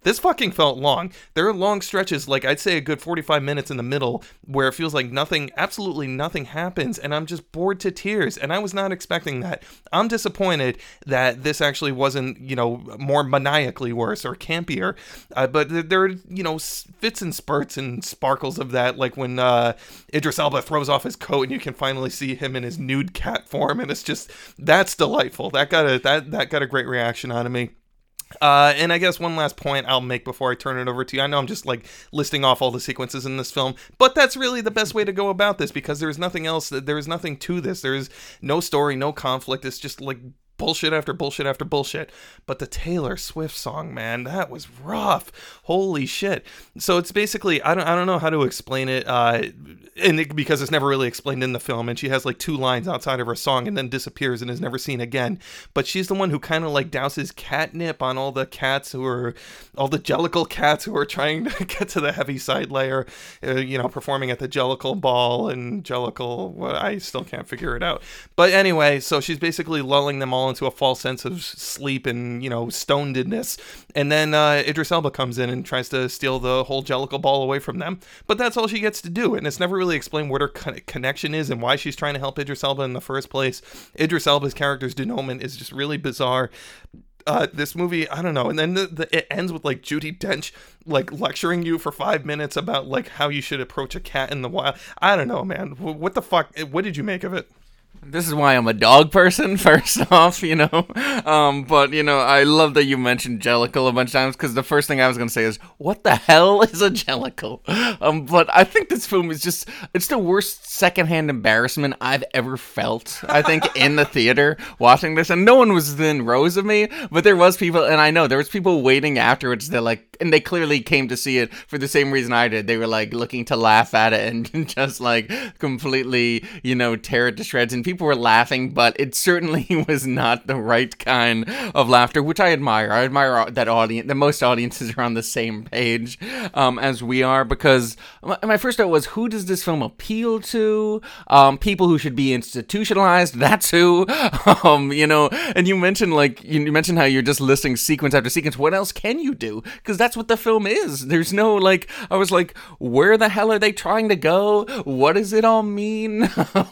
This fucking felt long. There are long stretches, like I'd say a good 45 minutes in the middle, where it feels like nothing, absolutely nothing happens, and I'm just bored to tears, and I was not expecting that. I'm disappointed that this actually wasn't, more maniacally worse or campier, but there are, fits and spurts and sparkles of that, like when Idris Elba throws off his coat and you can finally see him in his nude cat form, and it's just, that's delightful. That got a great reaction out of me. And I guess one last point I'll make before I turn it over to you. I know I'm just like listing off all the sequences in this film, but that's really the best way to go about this, because there's nothing else. There's nothing to this. There's no story, no conflict. It's just like bullshit after bullshit after bullshit. But the Taylor Swift song, man, that was rough. Holy shit. So it's basically, I don't know how to explain it, because it's never really explained in the film, and she has like 2 lines outside of her song and then disappears and is never seen again. But she's the one who kind of like douses catnip on all the Jellicle cats who are trying to get to the Heaviside layer, performing at the Jellicle ball, and Jellicle, I still can't figure it out. But anyway, so she's basically lulling them all into a false sense of sleep and, stonedness. And then Idris Elba comes in and tries to steal the whole Jellicle ball away from them. But that's all she gets to do, and it's never really explained what her connection is and why she's trying to help Idris Elba in the first place. Idris Elba's character's denouement is just really bizarre. This movie, I don't know. And then it ends with like Judi Dench like lecturing you for 5 minutes about like how you should approach a cat in the wild. I don't know, man. What the fuck? What did you make of it? This is why I'm a dog person, first off, but, I love that you mentioned Jellicle a bunch of times, because the first thing I was going to say is, what the hell is a Jellicle? But I think this film is just, it's the worst secondhand embarrassment I've ever felt, I think, in the theater watching this, and no one was within rows of me, but there was people, and I know, there was people waiting afterwards that, like, and they clearly came to see it for the same reason I did. They were, like, looking to laugh at it and just, like, completely, tear it to shreds, and people were laughing, but it certainly was not the right kind of laughter, which I admire. I admire that most audiences are on the same page as we are, because my first thought was, who does this film appeal to? People who should be institutionalized, that's who. And you mentioned how you're just listing sequence after sequence. What else can you do? Because that's what the film is. There's no, I was like, where the hell are they trying to go? What does it all mean?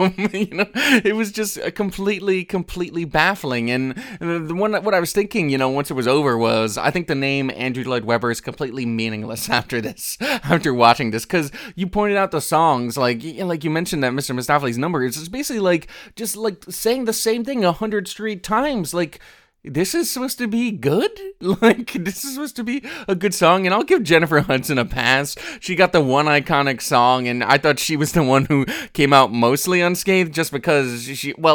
It was just completely baffling. And what I was thinking, once it was over, was I think the name Andrew Lloyd Webber is completely meaningless after watching this, because you pointed out the songs, like you mentioned that Mr. Mistopheles' number is basically just saying the same thing 100 straight times, this is supposed to be good? This is supposed to be a good song? And I'll give Jennifer Hudson a pass. She got the one iconic song, and I thought she was the one who came out mostly unscathed, just because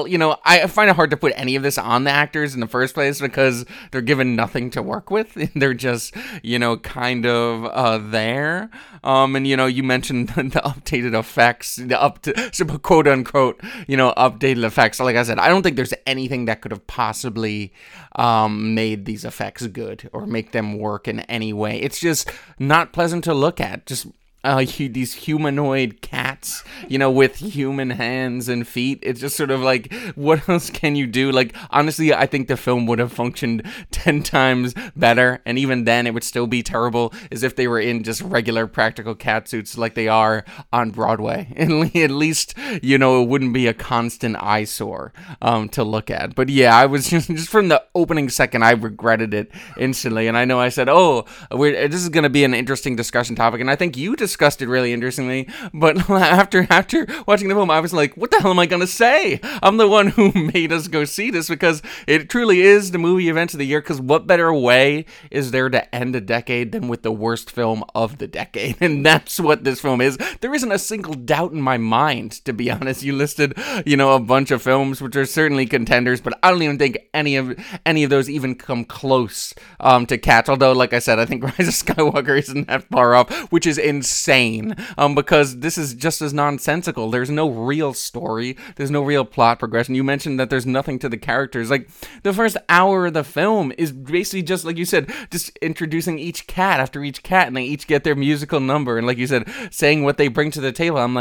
I find it hard to put any of this on the actors in the first place, because they're given nothing to work with. They're just, kind of there. And, you mentioned the updated effects, quote unquote, updated effects. Like I said, I don't think there's anything that could have possibly made these effects good or make them work in any way. It's just not pleasant to look at. Just these humanoid cats, with human hands and feet. It's just sort of like, what else can you do? Honestly, I think the film would have functioned 10 times better, and even then it would still be terrible, as if they were in just regular practical cat suits like they are on Broadway. At least, it wouldn't be a constant eyesore to look at. But yeah, I was just from the opening second, I regretted it instantly. And I know I said, this is going to be an interesting discussion topic, and I think you discussed it really interestingly, but after watching the film, I was like, what the hell am I gonna say? I'm the one who made us go see this, because it truly is the movie event of the year, because what better way is there to end a decade than with the worst film of the decade? And that's what this film is. There isn't a single doubt in my mind, to be honest. You listed, a bunch of films, which are certainly contenders, but I don't even think any of those even come close to Cats, although, like I said, I think Rise of Skywalker isn't that far off, which is insane, because this is just as nonsensical. There's no real story. There's no real plot progression. You mentioned that there's nothing to the characters. The first hour of the film is basically just, like you said, just introducing each cat after each cat, and they each get their musical number, and like you said, saying what they bring to the table. I'm like,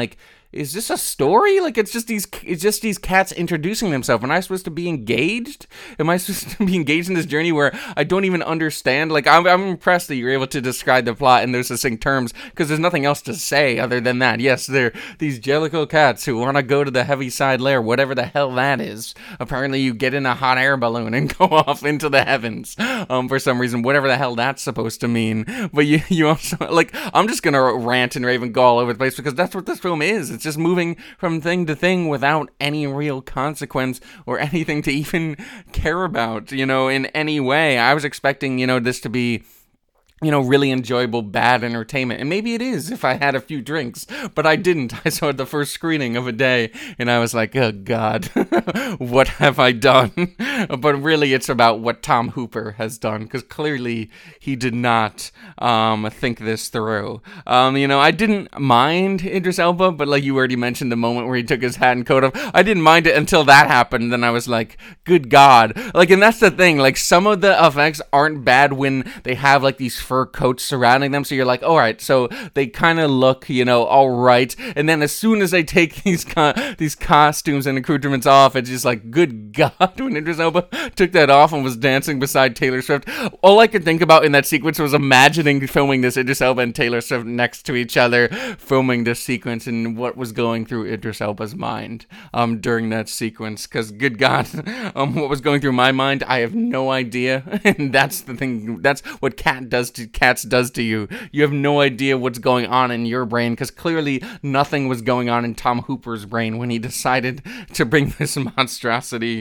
is this a story? Like, it's just these cats introducing themselves. Am I supposed to be engaged? Am I supposed to be engaged in this journey where I don't even understand? Like, I'm impressed that you're able to describe the plot in those succinct terms, because there's nothing else to say other than that. Yes, they're these Jellicle cats who want to go to the Heaviside Lair, whatever the hell that is. Apparently, you get in a hot air balloon and go off into the heavens, for some reason, whatever the hell that's supposed to mean. But you also, like, I'm just gonna rant and rave and go all over the place, because that's what this film is. It's just moving from thing to thing without any real consequence or anything to even care about, in any way. I was expecting, this to be, really enjoyable, bad entertainment. And maybe it is if I had a few drinks, but I didn't. I saw it the first screening of a day, and I was like, oh God, what have I done? But really, it's about what Tom Hooper has done, because clearly he did not think this through. I didn't mind Idris Elba, but like you already mentioned, the moment where he took his hat and coat off, I didn't mind it until that happened. Then I was like, good God. Like, and that's the thing, like, some of the effects aren't bad when they have like these fur coats surrounding them, so you're like, all right, so they kind of look, all right. And then as soon as they take these costumes and accoutrements off, it's just like, good God, when Idris Elba took that off and was dancing beside Taylor Swift, all I could think about in that sequence was imagining filming this Idris Elba and Taylor Swift next to each other, filming this sequence, and what was going through Idris Elba's mind during that sequence. Because good God, what was going through my mind, I have no idea. And that's the thing, that's what Cats does to you. You have no idea what's going on in your brain, because clearly nothing was going on in Tom Hooper's brain when he decided to bring this monstrosity,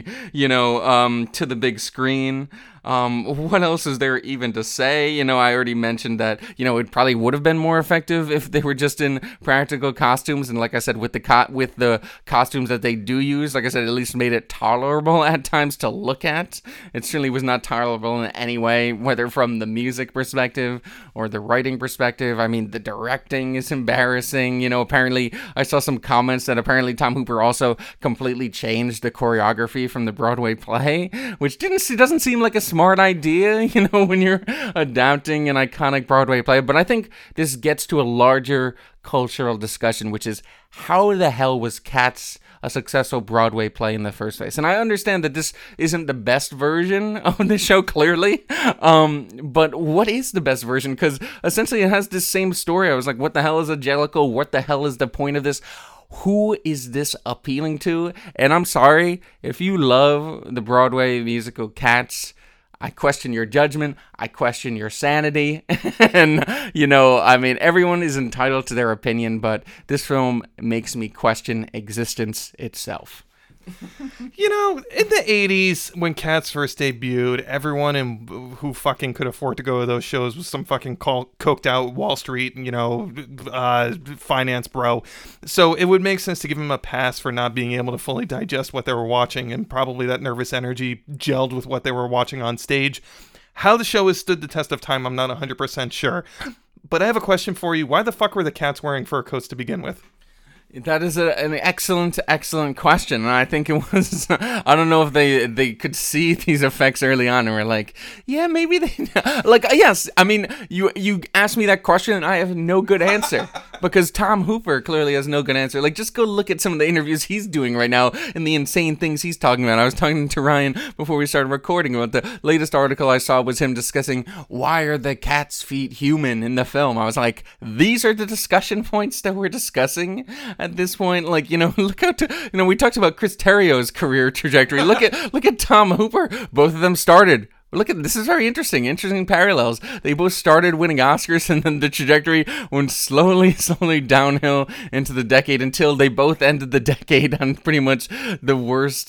to the big screen. What else is there even to say? I already mentioned that, it probably would have been more effective if they were just in practical costumes. And like I said, with the costumes that they do use, like I said, at least made it tolerable at times to look at. It certainly was not tolerable in any way, whether from the music perspective or the writing perspective. I mean, the directing is embarrassing. Apparently I saw some comments that apparently Tom Hooper also completely changed the choreography from the Broadway play, which doesn't seem like a smart idea, when you're adapting an iconic Broadway play. But I think this gets to a larger cultural discussion, which is, how the hell was Cats a successful Broadway play in the first place? And I understand that this isn't the best version of the show, clearly, but what is the best version? Because essentially it has this same story. I was like, what the hell is a Jellicle? What the hell is the point of this? Who is this appealing to? And I'm sorry, if you love the Broadway musical Cats, I question your judgment. I question your sanity. And, everyone is entitled to their opinion, but this film makes me question existence itself. In the 80s, when Cats first debuted, everyone who fucking could afford to go to those shows was some fucking coked out Wall Street, finance bro. So it would make sense to give him a pass for not being able to fully digest what they were watching, and probably that nervous energy gelled with what they were watching on stage. How the show has stood the test of time, I'm not 100% sure. But I have a question for you. Why the fuck were the cats wearing fur coats to begin with? That is an excellent question, and I think it was, I don't know if they could see these effects early on and were like, yeah, maybe they, like, yes, I mean, you asked me that question and I have no good answer, because Tom Hooper clearly has no good answer. Like, just go look at some of the interviews he's doing right now and the insane things he's talking about. I was talking to Ryan before we started recording about the latest article I saw was him discussing, why are the cat's feet human in the film? I was like, these are the discussion points that we're discussing at this point. Like, look out to, we talked about Chris Terrio's career trajectory. Look at Tom Hooper. Both of them started. Look at this is very interesting parallels. They both started winning Oscars, and then the trajectory went slowly downhill into the decade until they both ended the decade on pretty much the worst,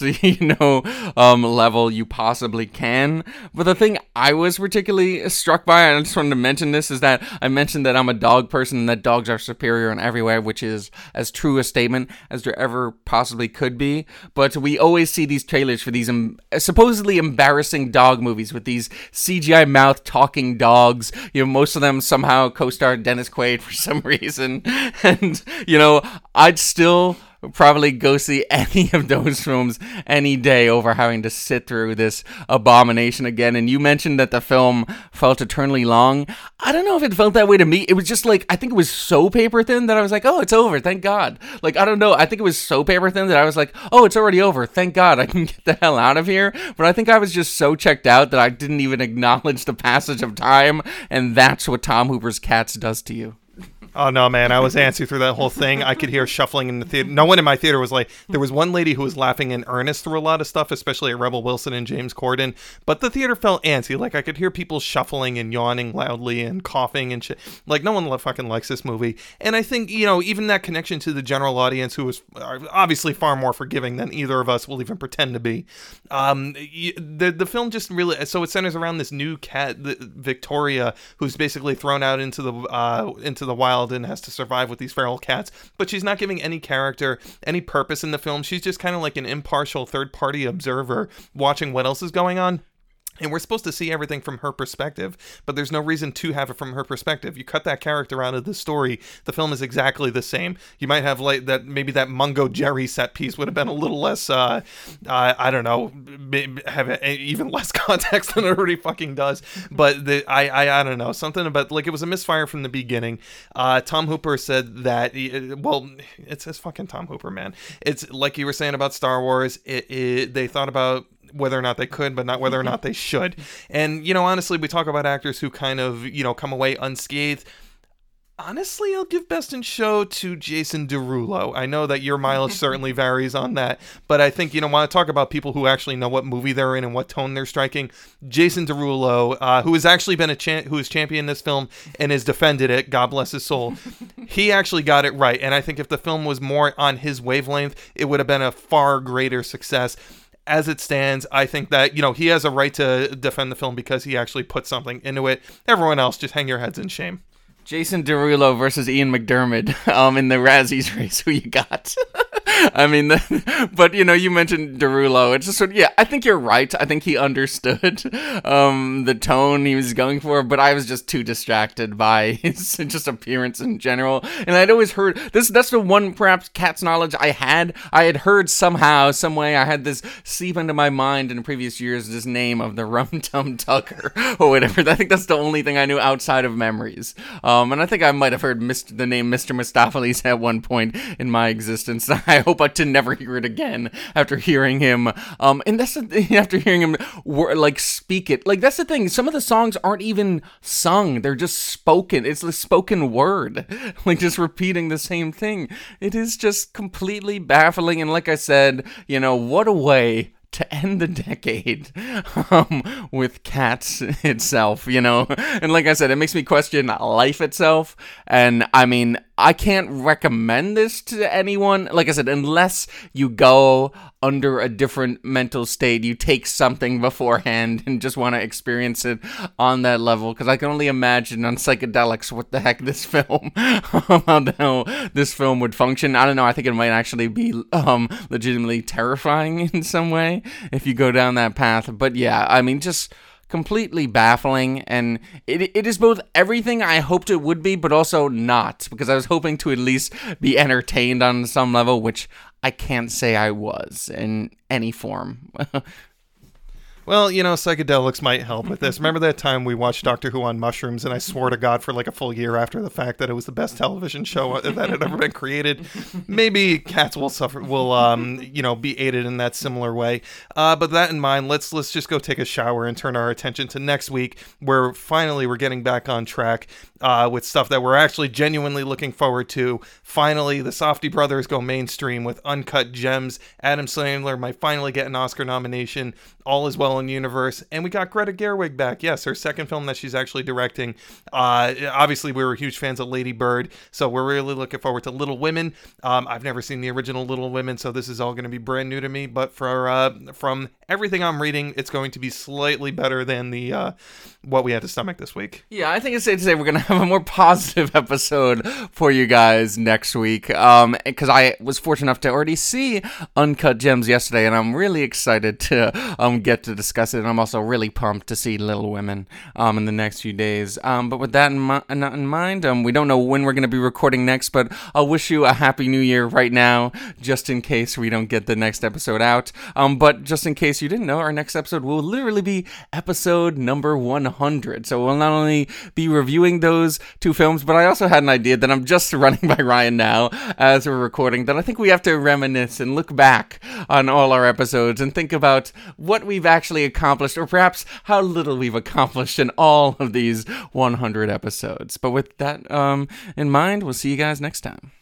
level you possibly can. But the thing I was particularly struck by, and I just wanted to mention this, is that I mentioned that I'm a dog person and that dogs are superior in every way, which is as true a statement as there ever possibly could be. But we always see these trailers for these supposedly embarrassing dog movies with these CGI mouth talking dogs. Most of them somehow co-star Dennis Quaid for some reason. And, I'd still probably go see any of those films any day over having to sit through this abomination again. And you mentioned that the film felt eternally long. I don't know if it felt that way to me. It was just like, I think it was so paper thin that I was like, oh, it's over, thank God. Like, I don't know, I think it was so paper thin that I was like, oh, it's already over, thank God, I can get the hell out of here. But I think I was just so checked out that I didn't even acknowledge the passage of time, and that's what Tom Hooper's Cats does to you. Oh, no, man. I was antsy through that whole thing. I could hear shuffling in the theater. No one in my theater was like, there was one lady who was laughing in earnest through a lot of stuff, especially at Rebel Wilson and James Corden. But the theater felt antsy. Like, I could hear people shuffling and yawning loudly and coughing and shit. Like, no one fucking likes this movie. And I think, you know, even that connection to the general audience, who was obviously far more forgiving than either of us will even pretend to be. The film just really, so it centers around this new cat, Victoria, who's basically thrown out into the wild and has to survive with these feral cats, but she's not giving any character any purpose in the film. She's just kind of like an impartial third-party observer watching what else is going on. And we're supposed to see everything from her perspective, but there's no reason to have it from her perspective. You cut that character out of the story, the film is exactly the same. You might have like that, maybe that Mungo Jerry set piece would have been a little less, I don't know, have even less context than it already fucking does. But I don't know, something about, like, it was a misfire from the beginning. Tom Hooper said that, well, it's fucking Tom Hooper, man. It's like you were saying about Star Wars, they thought about whether or not they could, but not whether or not they should. And, you know, honestly, we talk about actors who kind of, you know, come away unscathed. Honestly, I'll give Best in Show to Jason Derulo. I know that your mileage certainly varies on that, but I think, you know, want to talk about people who actually know what movie they're in and what tone they're striking. Jason Derulo, who has actually been who has championed this film and has defended it, God bless his soul. He actually got it right, and I think if the film was more on his wavelength, it would have been a far greater success. As it stands, I think that, you know, he has a right to defend the film because he actually put something into it. Everyone else, just hang your heads in shame. Jason Derulo versus Ian McDiarmid in the Razzies race. Who you got? I mean, but, you know, you mentioned Derulo. It's just sort of, yeah, I think you're right. I think he understood the tone he was going for, but I was just too distracted by his just appearance in general. And I'd always heard this. That's the one, perhaps, Cats knowledge I had. I had heard somehow, some way, I had this seep into my mind in previous years, this name of the Rum Tum Tucker or whatever. I think that's the only thing I knew outside of memories. And I think I might have heard the name Mr. Mistopheles at one point in my existence. I hope to never hear it again after hearing him. And that's the thing, after hearing him like speak it. Like, that's the thing. Some of the songs aren't even sung. They're just spoken. It's the spoken word. Like, just repeating the same thing. It is just completely baffling. And like I said, you know, what a way to end the decade with Cats itself, you know? And like I said, it makes me question life itself. And I mean, I can't recommend this to anyone. Like I said, unless you go under a different mental state, you take something beforehand and just want to experience it on that level. Because I can only imagine on psychedelics what the heck this film, how this film would function. I don't know. I think it might actually be legitimately terrifying in some way if you go down that path. But yeah, I mean, just completely baffling, and it is both everything I hoped it would be, but also not, because I was hoping to at least be entertained on some level, which I can't say I was in any form. Well, you know, psychedelics might help with this. Remember that time we watched Doctor Who on mushrooms, and I swore to God for like a full year after the fact that it was the best television show that had ever been created? Maybe Cats will you know, be aided in that similar way. But that in mind, let's just go take a shower and turn our attention to next week, where finally we're getting back on track with stuff that we're actually genuinely looking forward to. Finally, the Safdie brothers go mainstream with Uncut Gems. Adam Sandler might finally get an Oscar nomination. All is well in universe. And we got Greta Gerwig back. Yes, her second film that she's actually directing. Obviously, we were huge fans of Lady Bird, so we're really looking forward to Little Women. I've never seen the original Little Women, so this is all going to be brand new to me. But from everything I'm reading, it's going to be slightly better than the what we had to stomach this week. Yeah, I think it's safe to say we're going to have a more positive episode for you guys next week. Because I was fortunate enough to already see Uncut Gems yesterday, and I'm really excited to get to discuss it. And I'm also really pumped to see Little Women in the next few days. But with that in mind, we don't know when we're going to be recording next, but I'll wish you a happy new year right now, just in case we don't get the next episode out. But just in case you didn't know, our next episode will literally be episode number 100. So we'll not only be reviewing those two films, but I also had an idea that I'm just running by Ryan now as we're recording, that I think we have to reminisce and look back on all our episodes and think about what we've actually accomplished, or perhaps how little we've accomplished in all of these 100 episodes. But with that in mind, we'll see you guys next time.